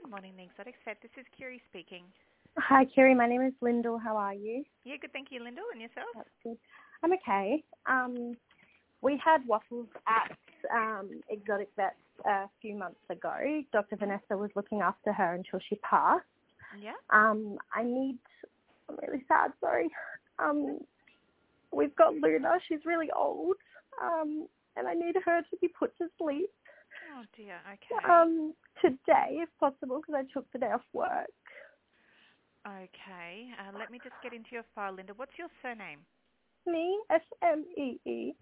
Good morning, the Exotic Set. This is Kiri speaking. Hi, Kiri. My name is Lyndall. How are you? Yeah, good. Thank you, Lyndall. And yourself? That's good. I'm okay. We had Waffles at Exotic Vets a few months ago. Dr. Vanessa was looking after her until she passed. Yeah. I'm really sad, sorry. We've got Luna. She's really old. And I need her to be put to sleep. Oh, dear. Okay. Today, if possible, because I took the day off work. Okay. Let me just get into your file, Linda. What's your surname? Me, S-M-E-E.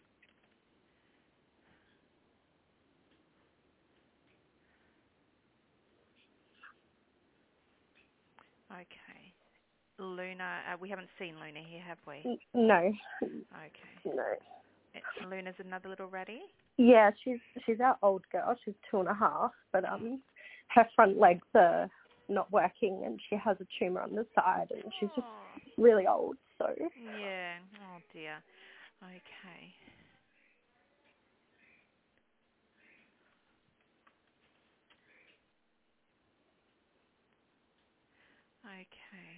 Okay. Luna, we haven't seen Luna here, have we? No. Okay. No. Luna's another little ratty? Yeah, she's our old girl. She's 2.5, but her front legs are not working, and she has a tumour on the side, and she's just really old. So yeah. Oh dear. Okay. Okay.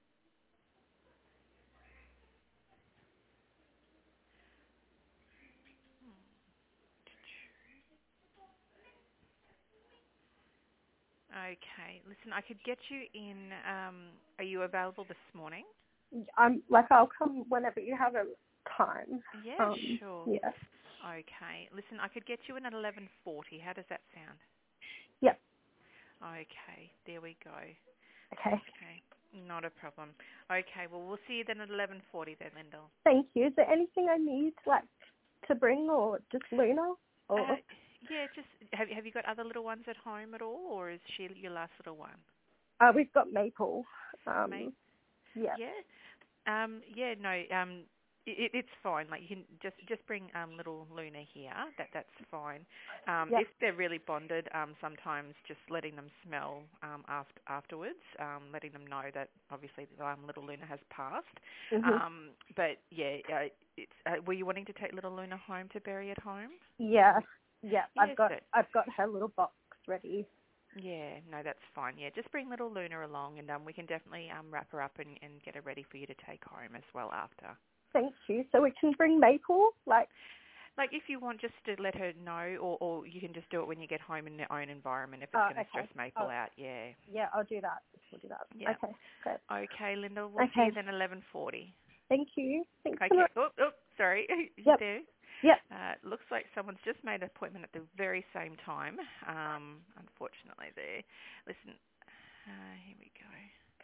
Okay. Listen, I could get you in. Are you available this morning? I'll come whenever you have a time. Yeah, sure. Yeah. Okay. Listen, I could get you in at 11:40. How does that sound? Yep. Okay. There we go. Okay. Okay. Not a problem. Okay. Well, we'll see you then at 11:40 then, Lyndall. Thank you. Is there anything I need to bring, or just Luna? Or Yeah. Just have you got other little ones at home at all, or is she your last little one? we've got Maple. Mate. Yeah. Yeah. Yeah, no, it's fine. Like, you can just bring little Luna here. That's fine. Yep. If they're really bonded, sometimes just letting them smell afterwards, letting them know that obviously little Luna has passed. Mhm. But yeah, were you wanting to take little Luna home to bury at home? Yeah. Yeah. Yes. I've got her little box ready. Yeah, no, that's fine. Yeah, just bring little Luna along, and we can definitely wrap her up and get her ready for you to take home as well after. Thank you. So we can bring Maple, Like if you want, just to let her know, or you can just do it when you get home in your own environment if it's going to stress Maple out. Yeah. Yeah, I'll do that. We'll do that. Yeah. Okay, great. Okay, Linda, we'll see you then 11:40. Thank you. Thanks so Okay. much. Oh, sorry. You Yep. there? Yep. Looks like someone's just made an appointment at the very same time. Unfortunately, there. Listen, here we go.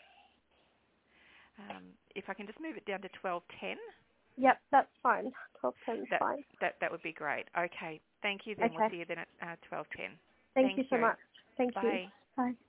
If I can just move it down to 12:10. Yep, that's fine. 12:10 is fine. That would be great. Okay. Thank you then. We'll Okay. see you then at 12:10. Thank Thank you so you. much. Thank you. Bye. Bye.